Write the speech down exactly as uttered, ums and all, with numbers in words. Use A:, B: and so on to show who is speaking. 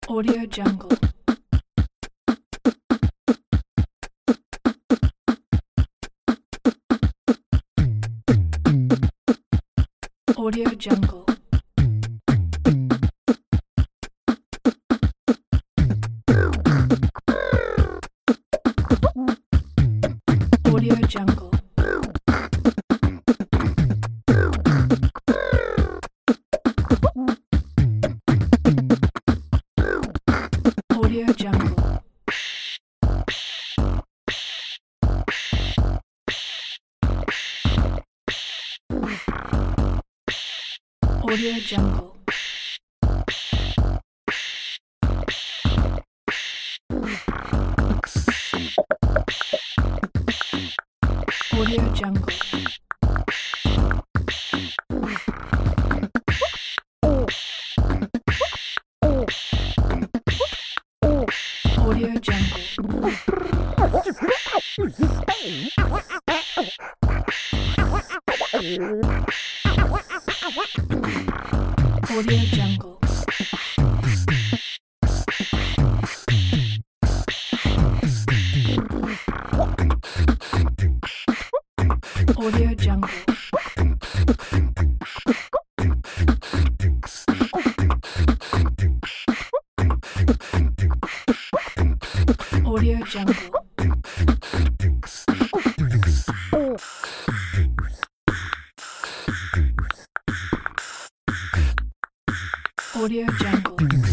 A: Audio Jungle. Audio Jungle. Audio Jungle. Audio Jungle. Audio Jungle. Audio Jungle. Audio Jungle. Audio Jungle. Audio Jungle. Audio Jungle. Audio Jungle.